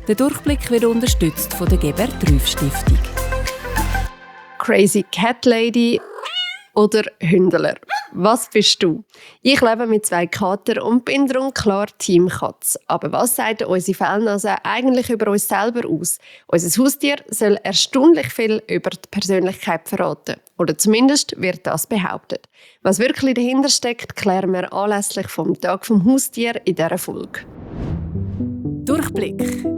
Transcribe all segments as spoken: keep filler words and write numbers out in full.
Der Durchblick wird unterstützt von der Geber-Trüff-Stiftung. Crazy Cat Lady oder Hündler? Was bist du? Ich lebe mit zwei Kater und bin darum klar Team Katz. Aber was sagt unsere Fellnase eigentlich über uns selber aus? Unser Haustier soll erstaunlich viel über die Persönlichkeit verraten. Oder zumindest wird das behauptet. Was wirklich dahinter steckt, klären wir anlässlich vom Tag vom Haustier in dieser Folge. Durchblick.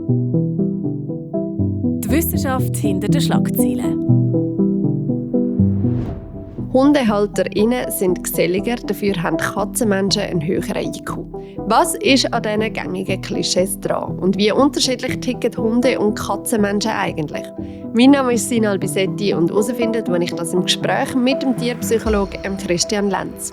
Die Wissenschaft hinter den Schlagzeilen. HundehalterInnen sind geselliger, dafür haben Katzenmenschen einen höheren I Q. Was ist an diesen gängigen Klischees dran? Und wie unterschiedlich ticken Hunde- und Katzenmenschen eigentlich? Mein Name ist Sinal Bisetti und herausfindet, wenn ich das im Gespräch mit dem Tierpsychologen Christian Lenz.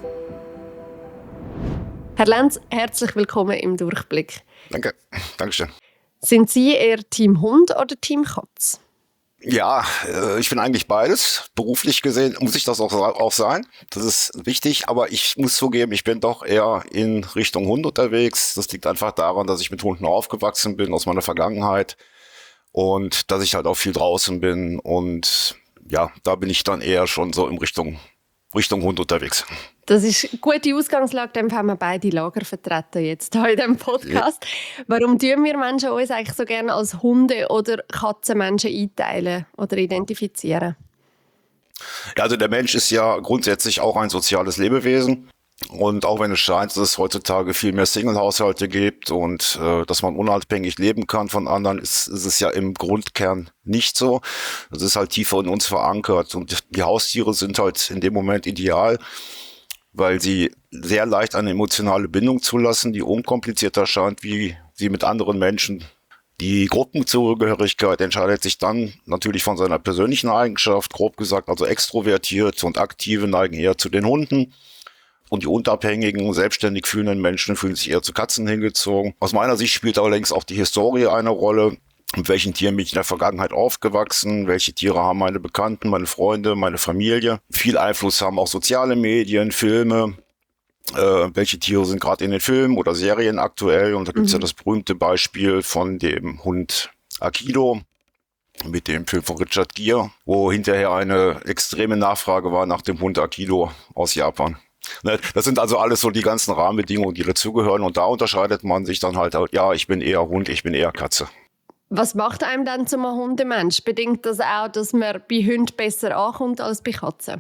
Herr Lenz, herzlich willkommen im Durchblick. Danke, Dankeschön. Sind Sie eher Team Hund oder Team Katz? Ja, ich bin eigentlich beides. Beruflich gesehen muss ich das auch, auch sein. Das ist wichtig. Aber ich muss zugeben, ich bin doch eher in Richtung Hund unterwegs. Das liegt einfach daran, dass ich mit Hunden aufgewachsen bin aus meiner Vergangenheit und dass ich halt auch viel draußen bin. Und ja, da bin ich dann eher schon so in Richtung, Richtung Hund unterwegs. Das ist eine gute Ausgangslage, dann haben wir beide Lager vertreten jetzt hier in diesem Podcast. Ja. Warum tun wir Menschen uns eigentlich so gerne als Hunde- oder Katzenmenschen einteilen oder identifizieren? Ja, also der Mensch ist ja grundsätzlich auch ein soziales Lebewesen. Und auch wenn es scheint, dass es heutzutage viel mehr Single-Haushalte gibt und äh, dass man unabhängig leben kann von anderen, ist, ist es ja im Grundkern nicht so. Das ist halt tiefer in uns verankert. Und die Haustiere sind halt in dem Moment ideal, weil sie sehr leicht eine emotionale Bindung zulassen, die unkomplizierter erscheint, wie sie mit anderen Menschen. Die Gruppenzugehörigkeit entscheidet sich dann natürlich von seiner persönlichen Eigenschaft, grob gesagt, also extrovertiert und aktive neigen eher zu den Hunden. Und die unabhängigen, selbstständig fühlenden Menschen fühlen sich eher zu Katzen hingezogen. Aus meiner Sicht spielt allerdings auch die Historie eine Rolle. Mit welchen Tieren bin ich in der Vergangenheit aufgewachsen? Welche Tiere haben meine Bekannten, meine Freunde, meine Familie? Viel Einfluss haben auch soziale Medien, Filme. Äh, welche Tiere sind gerade in den Filmen oder Serien aktuell? Und da gibt es mhm. ja das berühmte Beispiel von dem Hund Akido mit dem Film von Richard Gere, wo hinterher eine extreme Nachfrage war nach dem Hund Akido aus Japan. Das sind also alles so die ganzen Rahmenbedingungen, die dazugehören. Und da unterscheidet man sich dann halt, ja, ich bin eher Hund, ich bin eher Katze. Was macht einem dann zum Hundemensch? Bedingt das auch, dass man bei Hunden besser ankommt als bei Katzen?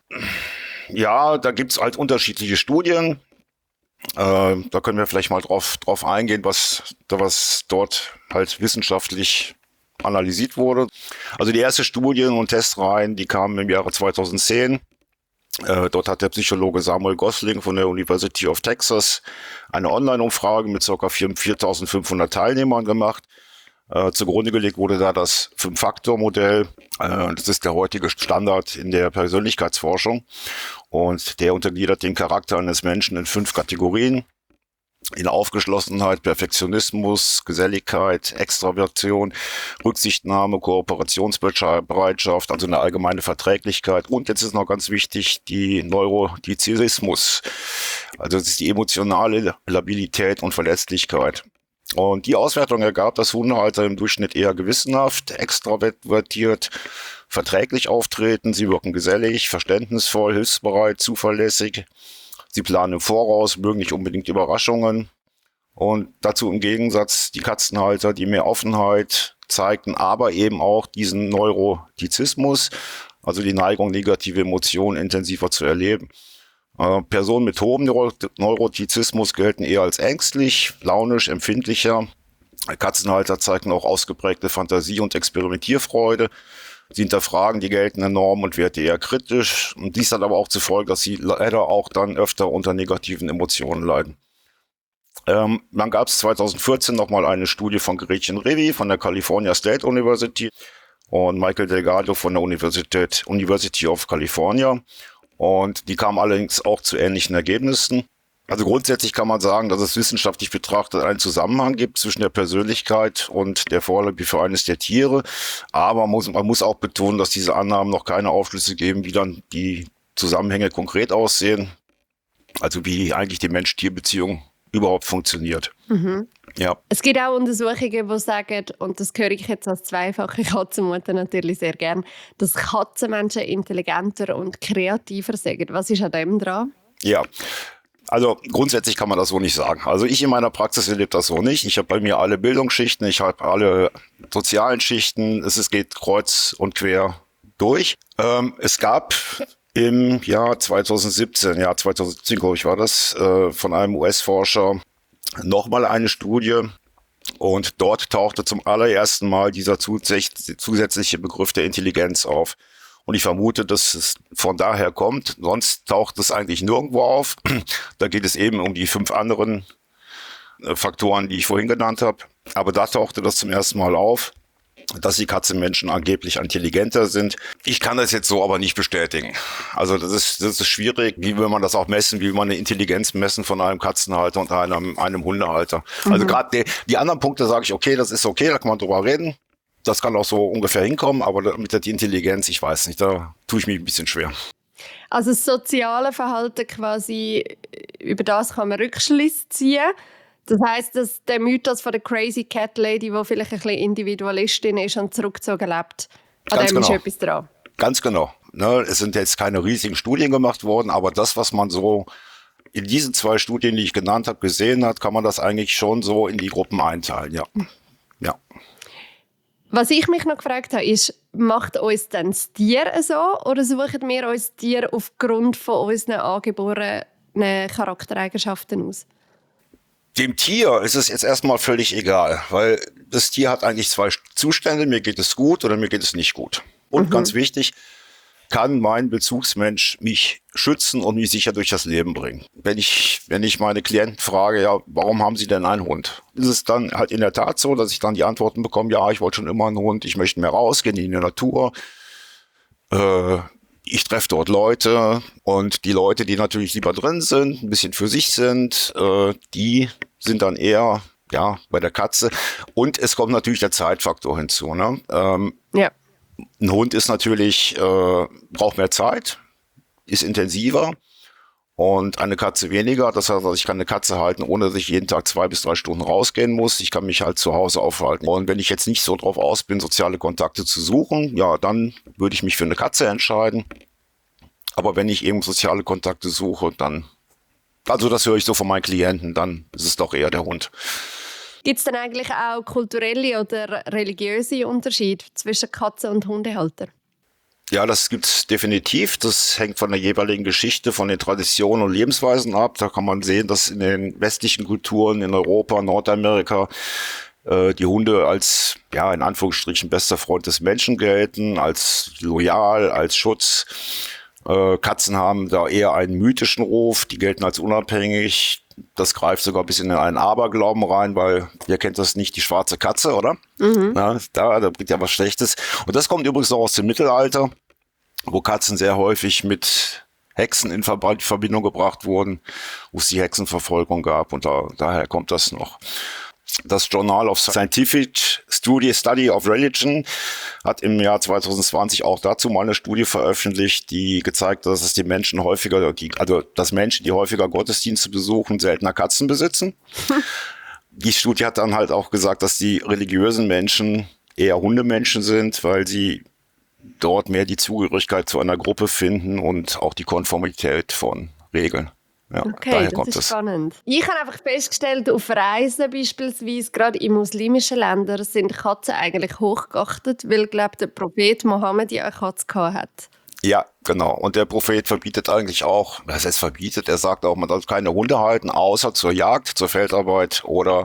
Ja, da gibt's halt unterschiedliche Studien. Äh, da können wir vielleicht mal drauf, drauf eingehen, was, was dort halt wissenschaftlich analysiert wurde. Also die erste Studien und Testreihen, die kamen im Jahre zweitausendzehn. Äh, dort hat der Psychologe Samuel Gosling von der University of Texas eine Online-Umfrage mit ca. viertausendfünfhundert Teilnehmern gemacht. Äh, zugrunde gelegt wurde da das Fünf-Faktor-Modell. Äh, das ist der heutige Standard in der Persönlichkeitsforschung. Und der untergliedert den Charakter eines Menschen in fünf Kategorien. In Aufgeschlossenheit, Perfektionismus, Geselligkeit, Extraversion, Rücksichtnahme, Kooperationsbereitschaft, also eine allgemeine Verträglichkeit. Und jetzt ist noch ganz wichtig, die Neurotizismus. Also das ist die emotionale Labilität und Verletzlichkeit. Und die Auswertung ergab, dass Hundehalter im Durchschnitt eher gewissenhaft, extravertiert, verträglich auftreten. Sie wirken gesellig, verständnisvoll, hilfsbereit, zuverlässig. Sie planen im Voraus, mögen nicht unbedingt Überraschungen. Und dazu im Gegensatz die Katzenhalter, die mehr Offenheit zeigten, aber eben auch diesen Neurotizismus, also die Neigung, negative Emotionen intensiver zu erleben. Äh, Personen mit hohem Neuro- Neurotizismus gelten eher als ängstlich, launisch, empfindlicher. Katzenhalter zeigten auch ausgeprägte Fantasie- und Experimentierfreude. Sie hinterfragen die geltenden Normen und Werte eher kritisch. Und dies hat aber auch zur Folge, dass sie leider auch dann öfter unter negativen Emotionen leiden. Ähm, dann gab es zweitausendvierzehn nochmal eine Studie von Gretchen Revy von der California State University und Michael Delgado von der Universität, University of California. Und die kamen allerdings auch zu ähnlichen Ergebnissen. Also grundsätzlich kann man sagen, dass es wissenschaftlich betrachtet einen Zusammenhang gibt zwischen der Persönlichkeit und der Vorliebe für eines der Tiere. Aber man muss, man muss auch betonen, dass diese Annahmen noch keine Aufschlüsse geben, wie dann die Zusammenhänge konkret aussehen. Also wie eigentlich die Mensch-Tier-Beziehung überhaupt funktioniert. Mhm. Ja. Es gibt auch Untersuchungen, die sagen, und das höre ich jetzt als zweifache Katzenmutter natürlich sehr gern, dass Katzenmenschen intelligenter und kreativer sind. Was ist an dem dran? Ja. Also grundsätzlich kann man das so nicht sagen. Also ich in meiner Praxis erlebe das so nicht. Ich habe bei mir alle Bildungsschichten, ich habe alle sozialen Schichten. Es, es geht kreuz und quer durch. Ähm, es gab im Jahr zweitausendsiebzehn, ja zweitausendsiebzehn glaube ich war das, äh, von einem U S-Forscher nochmal eine Studie. Und dort tauchte zum allerersten Mal dieser zusätzliche Begriff der Intelligenz auf. Und ich vermute, dass es von daher kommt. Sonst taucht es eigentlich nirgendwo auf. Da geht es eben um die fünf anderen Faktoren, die ich vorhin genannt habe. Aber da tauchte das zum ersten Mal auf, dass die Katzenmenschen angeblich intelligenter sind. Ich kann das jetzt so aber nicht bestätigen. Also das ist, das ist schwierig. Wie will man das auch messen? Wie will man eine Intelligenz messen von einem Katzenhalter und einem, einem Hundehalter? Mhm. Also gerade die, die anderen Punkte sage ich, okay, das ist okay, da kann man drüber reden. Das kann auch so ungefähr hinkommen, aber mit der Intelligenz, ich weiß nicht, da tue ich mich ein bisschen schwer. Also das soziale Verhalten quasi, über das kann man Rückschlüsse ziehen. Das heisst, dass der Mythos von der Crazy Cat Lady, die vielleicht ein bisschen Individualistin ist und zurückgezogen lebt, an Ganz dem genau. ist etwas dran. Ganz genau. Ne, es sind jetzt keine riesigen Studien gemacht worden, aber das, was man so in diesen zwei Studien, die ich genannt habe, gesehen hat, kann man das eigentlich schon so in die Gruppen einteilen, ja. Ja. Was ich mich noch gefragt habe, ist, macht uns denn das Tier so oder suchen wir uns das Tier aufgrund von unseren angeborenen Charaktereigenschaften aus? Dem Tier ist es jetzt erstmal völlig egal, weil das Tier hat eigentlich zwei Zustände, mir geht es gut oder mir geht es nicht gut. Und mhm. ganz wichtig, kann mein Bezugsmensch mich schützen und mich sicher durch das Leben bringen. Wenn ich, wenn ich meine Klienten frage, ja, warum haben Sie denn einen Hund? Ist es dann halt in der Tat so, dass ich dann die Antworten bekomme, ja, ich wollte schon immer einen Hund, ich möchte mehr rausgehen in die Natur, äh, ich treffe dort Leute und die Leute, die natürlich lieber drin sind, ein bisschen für sich sind, äh, die sind dann eher ja bei der Katze. Und es kommt natürlich der Zeitfaktor hinzu. Ne? Ähm, ja. Ein Hund ist natürlich, äh, braucht mehr Zeit, ist intensiver und eine Katze weniger. Das heißt, ich kann eine Katze halten, ohne dass ich jeden Tag zwei bis drei Stunden rausgehen muss. Ich kann mich halt zu Hause aufhalten. Und wenn ich jetzt nicht so drauf aus bin, soziale Kontakte zu suchen, ja, dann würde ich mich für eine Katze entscheiden. Aber wenn ich eben soziale Kontakte suche, dann, also das höre ich so von meinen Klienten, dann ist es doch eher der Hund. Gibt es denn eigentlich auch kulturelle oder religiöse Unterschiede zwischen Katzen- und Hundehalter? Ja, das gibt's definitiv. Das hängt von der jeweiligen Geschichte, von den Traditionen und Lebensweisen ab. Da kann man sehen, dass in den westlichen Kulturen in Europa, Nordamerika äh, die Hunde als, ja, in Anführungsstrichen bester Freund des Menschen gelten, als loyal, als Schutz. Äh, Katzen haben da eher einen mythischen Ruf, die gelten als unabhängig. Das greift sogar ein bisschen in einen Aberglauben rein, weil ihr kennt das nicht, die schwarze Katze, oder? Mhm. Na, da, da bringt ja was Schlechtes. Und das kommt übrigens auch aus dem Mittelalter, wo Katzen sehr häufig mit Hexen in Verbindung gebracht wurden, wo es die Hexenverfolgung gab und da, daher kommt das noch. Das Journal of Scientific Study, Study of Religion hat im Jahr zwanzig zwanzig auch dazu mal eine Studie veröffentlicht, die gezeigt hat, dass es die Menschen häufiger, die, also dass Menschen, die häufiger Gottesdienste besuchen, seltener Katzen besitzen. Die Studie hat dann halt auch gesagt, dass die religiösen Menschen eher Hundemenschen sind, weil sie dort mehr die Zugehörigkeit zu einer Gruppe finden und auch die Konformität von Regeln. Ja, okay, das ist das. Spannend. Ich habe einfach festgestellt, auf Reisen beispielsweise, gerade in muslimischen Ländern, sind Katzen eigentlich hochgeachtet, weil, glaube ich, der Prophet Mohammed ja eine Katze hat. Ja, genau. Und der Prophet verbietet eigentlich auch, was heißt verbietet, er sagt auch, man soll keine Hunde halten, außer zur Jagd, zur Feldarbeit oder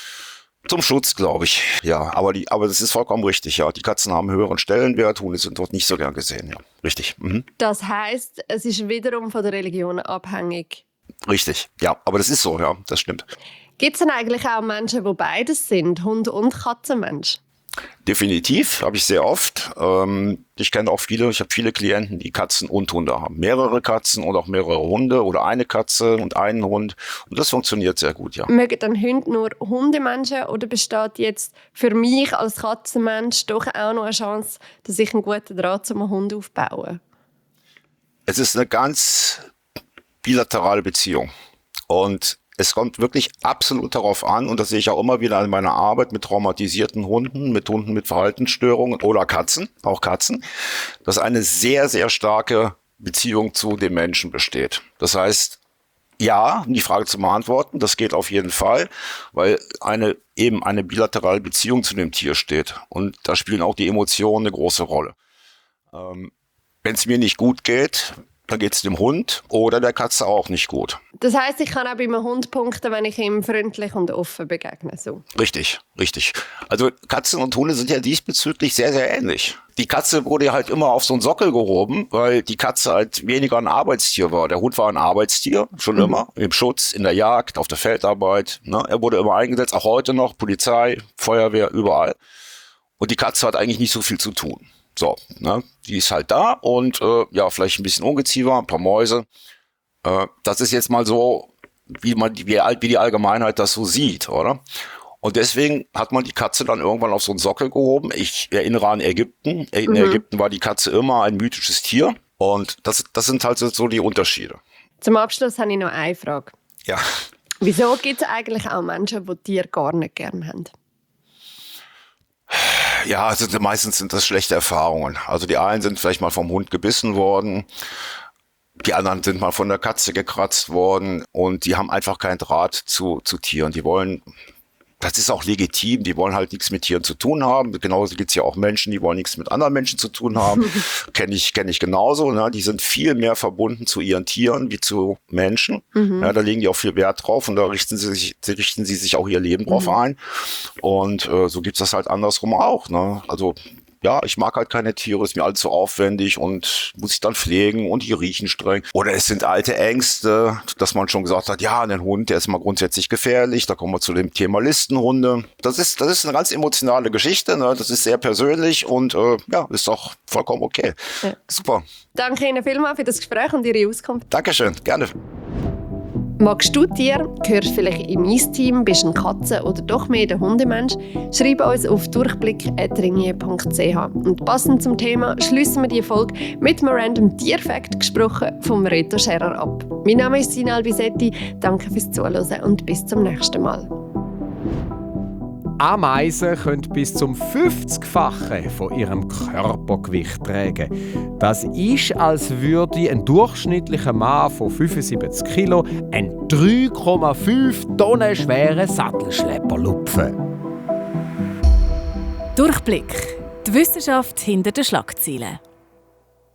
zum Schutz, glaube ich. Ja, aber die, aber das ist vollkommen richtig, ja. Die Katzen haben einen höheren Stellenwert, Hunde sind dort nicht so gern gesehen, ja. Richtig. Mhm. Das heisst, es ist wiederum von der Religion abhängig. Richtig, ja, aber das ist so, ja, das stimmt. Gibt es denn eigentlich auch Menschen, die beides sind, Hund- und Katzenmensch? Definitiv, habe ich sehr oft. Ähm, ich kenne auch viele, ich habe viele Klienten, die Katzen und Hunde haben. Mehrere Katzen und auch mehrere Hunde oder eine Katze und einen Hund. Und das funktioniert sehr gut, ja. Mögen dann Hunde nur Hundemenschen oder besteht jetzt für mich als Katzenmensch doch auch noch eine Chance, dass ich einen guten Draht zu einem Hund aufbaue? Es ist eine ganz bilaterale Beziehung. Und Es kommt wirklich absolut darauf an, und das sehe ich auch immer wieder in meiner Arbeit mit traumatisierten Hunden, mit Hunden mit Verhaltensstörungen oder Katzen, auch Katzen, dass eine sehr, sehr starke Beziehung zu dem Menschen besteht. Das heißt, ja, um die Frage zu beantworten, das geht auf jeden Fall, weil eine eben eine bilaterale Beziehung zu dem Tier steht. Und da spielen auch die Emotionen eine große Rolle. Ähm, wenn es mir nicht gut geht, dann geht es dem Hund oder der Katze auch nicht gut. Das heisst, ich kann auch bei einem Hund punkten, wenn ich ihm freundlich und offen begegne. So. Richtig, richtig. Also Katzen und Hunde sind ja diesbezüglich sehr, sehr ähnlich. Die Katze wurde ja halt immer auf so einen Sockel gehoben, weil die Katze halt weniger ein Arbeitstier war. Der Hund war ein Arbeitstier, schon mhm. immer, im Schutz, in der Jagd, auf der Feldarbeit. Ne? Er wurde immer eingesetzt, auch heute noch, Polizei, Feuerwehr, überall. Und die Katze hat eigentlich nicht so viel zu tun. So, ne, die ist halt da und äh, ja, vielleicht ein bisschen Ungeziefer, ein paar Mäuse. Äh, das ist jetzt mal so, wie man wie, wie die Allgemeinheit das so sieht, oder? Und deswegen hat man die Katze dann irgendwann auf so einen Sockel gehoben. Ich erinnere an Ägypten. In mhm. Ägypten war die Katze immer ein mythisches Tier. Und das, das sind halt so die Unterschiede. Zum Abschluss habe ich noch eine Frage. Ja. Wieso gibt es eigentlich auch Menschen, die Tiere gar nicht gerne haben? Ja, also meistens sind das schlechte Erfahrungen. Also die einen sind vielleicht mal vom Hund gebissen worden, die anderen sind mal von der Katze gekratzt worden und die haben einfach keinen Draht zu, zu Tieren. Die wollen, das ist auch legitim, die wollen halt nichts mit Tieren zu tun haben. Genauso gibt es ja auch Menschen, die wollen nichts mit anderen Menschen zu tun haben. Kenne ich, kenn ich genauso. Ne? Die sind viel mehr verbunden zu ihren Tieren wie zu Menschen. Mhm. Ja, da legen die auch viel Wert drauf und da richten sie sich, richten sie sich auch ihr Leben drauf mhm. ein. Und äh, so gibt's das halt andersrum auch. Ne? Also ja, ich mag halt keine Tiere, ist mir allzu aufwendig und muss ich dann pflegen und die riechen streng. Oder es sind alte Ängste, dass man schon gesagt hat, ja, ein Hund, der ist mal grundsätzlich gefährlich. Da kommen wir zu dem Thema Listenhunde. Das ist, das ist eine ganz emotionale Geschichte, ne? Das ist sehr persönlich und äh, ja, ist auch vollkommen okay. Ja. Super. Danke Ihnen vielmals für das Gespräch und Ihre Auskunft. Dankeschön, gerne. Magst du Tiere? Gehörst vielleicht in mein Team? Bist ein Katzen- oder doch mehr der Hundemensch? Schreib uns auf durchblick at ringier punkt c h. Und passend zum Thema schließen wir die Folge mit einem random Tierfact, gesprochen vom Reto Scherer, ab. Mein Name ist Sina Albisetti. Danke fürs Zuhören und bis zum nächsten Mal. Ameisen können bis zum fünfzigfache von ihrem Körpergewicht tragen. Das ist, als würde ein durchschnittlicher Mann von fünfundsiebzig Kilo einen drei Komma fünf Tonnen schweren Sattelschlepper lupfen. Durchblick. Die Wissenschaft hinter den Schlagzeilen.